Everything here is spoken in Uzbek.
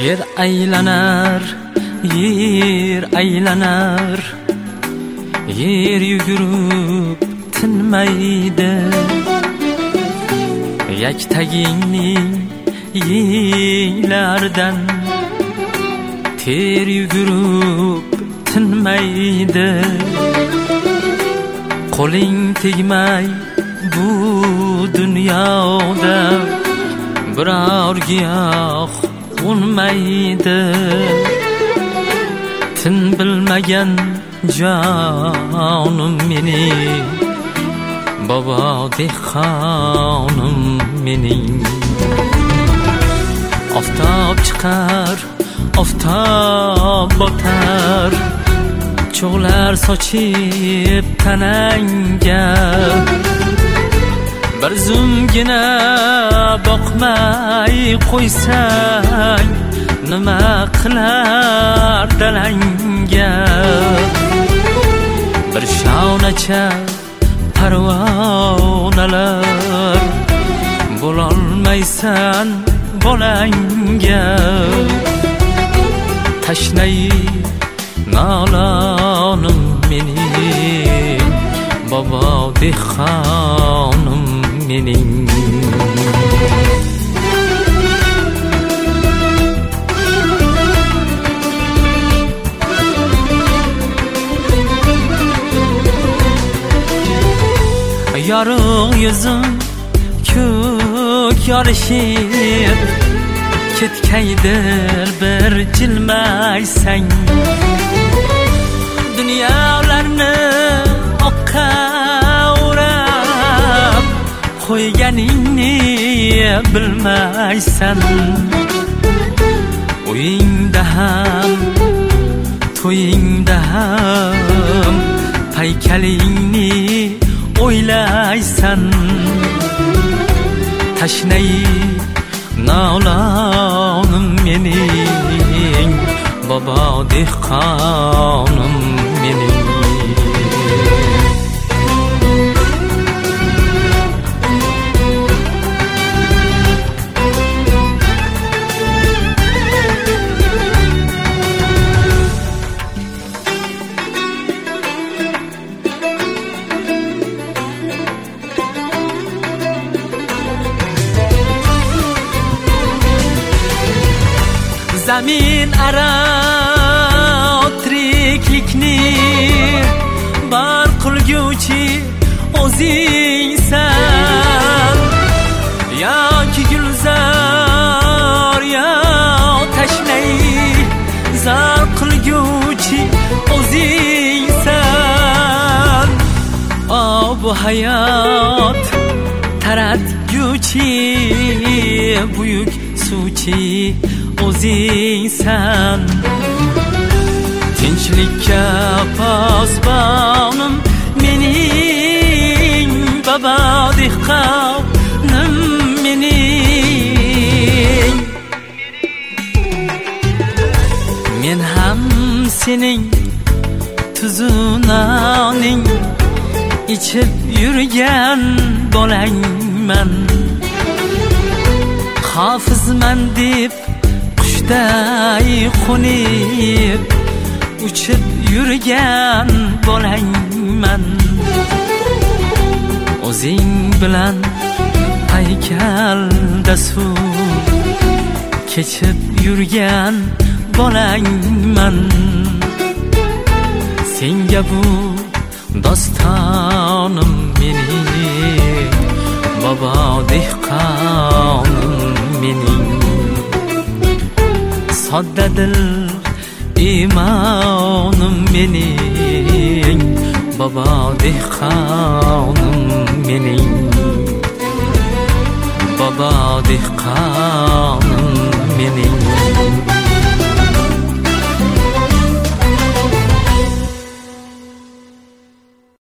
Yer aylanar, yer aylanar, yer yugurib tinmaydi. Yaktagingning yenglardan ter yugurib tinmaydi. Qo'ling tegmay bu dunyoda biror giyoh unmaydi. Tin bilmagan jonim mening, bobo dehqonim mening. Oftob chiqar, oftob botar, cho'g'lar sochib tanangga. Bir zumgina boqmay qo'ysang, nima qilar dalangga? Bir shavnacha parvonalar bo'lolmaysan bolangga. Tashnay nolonim mening, bobo dehqonim mening. Yorug' yuzim ko'k yorishib ketkaydir bir jilmaysang. Dunyolarni oqqa o'rab qo'yganingni bilmaysan. Uyingda ham to'yingda ham paykalingni o'ylaysan. Tashnay nolonim mening, bobo dehqonim mening. Zamin aro tiriklikni bar qilguvchi o'zingsan. Yoki gulzor yo tashnay zar qilguvchi o'zingsan. Bu hayot taratguvchi buyuk suvchi o'zingsan. Tinchlikka posbonim mening, bobo dehqonim mening. Men ham sening tuzunoning ichib yurgan bolangman. Hofizman deb qushday qo'nib uchib yurgan bolangman. O'zing bilan haykalda suv kechib yurgan bolangman. Senga bu dostonim mening, bobo dehqonim mening. Sodda dil imonim mening, bobo dehqonim mening. Bobo dehqonim mening.